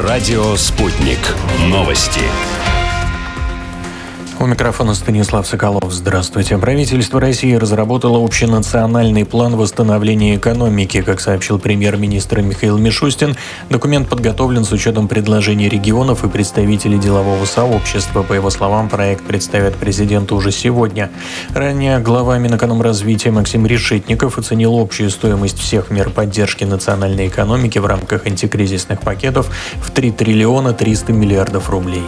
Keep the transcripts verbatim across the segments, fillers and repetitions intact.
Радио «Спутник». Новости. У микрофона Станислав Соколов. Здравствуйте. Правительство России разработало общенациональный план восстановления экономики. Как сообщил премьер-министр Михаил Мишустин, документ подготовлен с учетом предложений регионов и представителей делового сообщества. По его словам, проект представят президенту уже сегодня. Ранее глава Минэкономразвития Максим Решетников оценил общую стоимость всех мер поддержки национальной экономики в рамках антикризисных пакетов в три триллиона триста миллиардов рублей.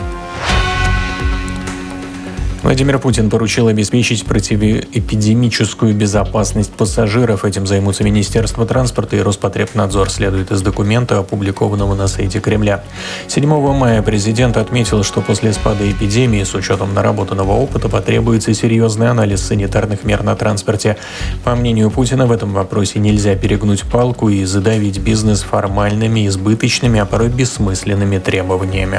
Владимир Путин поручил обеспечить противоэпидемическую безопасность пассажиров. Этим займутся Министерство транспорта и Роспотребнадзор, следует из документа, опубликованного на сайте Кремля. седьмого мая президент отметил, что после спада эпидемии с учетом наработанного опыта потребуется серьезный анализ санитарных мер на транспорте. По мнению Путина, в этом вопросе нельзя перегнуть палку и задавить бизнес формальными, избыточными, а порой бессмысленными требованиями.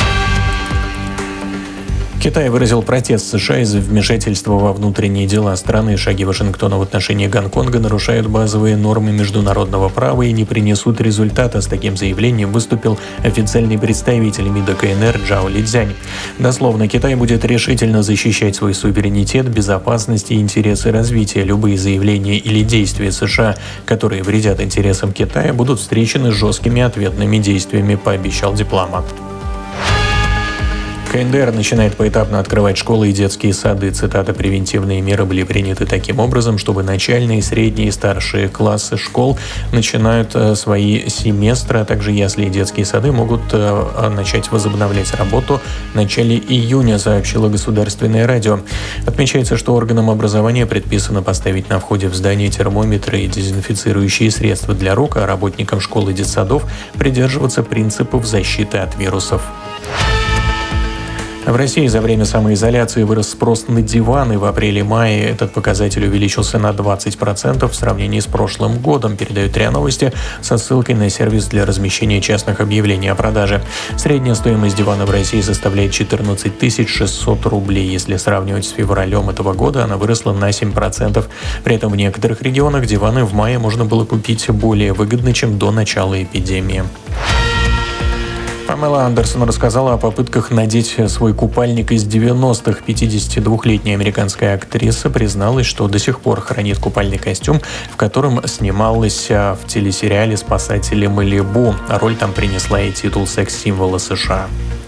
Китай выразил протест США из-за вмешательства во внутренние дела страны. Шаги Вашингтона в отношении Гонконга нарушают базовые нормы международного права и не принесут результата. С таким заявлением выступил официальный представитель МИДа КНР Джао Лидзянь. Дословно, Китай будет решительно защищать свой суверенитет, безопасность и интересы развития. Любые заявления или действия США, которые вредят интересам Китая, будут встречены жесткими ответными действиями, пообещал дипломат. КНДР начинает поэтапно открывать школы и детские сады. Цитата: «Превентивные меры были приняты таким образом, чтобы начальные, средние и старшие классы школ начинают свои семестры, а также ясли и детские сады могут начать возобновлять работу в начале июня», сообщило Государственное радио. Отмечается, что органам образования предписано поставить на входе в здание термометры и дезинфицирующие средства для рук, а работникам школ и детсадов придерживаться принципов защиты от вирусов. В России за время самоизоляции вырос спрос на диваны. В апреле-мае этот показатель увеличился на двадцать процентов в сравнении с прошлым годом, передают РИА Новости со ссылкой на сервис для размещения частных объявлений о продаже. Средняя стоимость дивана в России составляет четырнадцать тысяч шестьсот рублей. Если сравнивать с февралем этого года, она выросла на семь процентов. При этом в некоторых регионах диваны в мае можно было купить более выгодно, чем до начала эпидемии. Памела Андерсон рассказала о попытках надеть свой купальник из девяностых. пятидесятидвухлетняя американская актриса призналась, что до сих пор хранит купальный костюм, в котором снималась в телесериале «Спасатели Малибу». Роль там принесла и титул секс-символа США.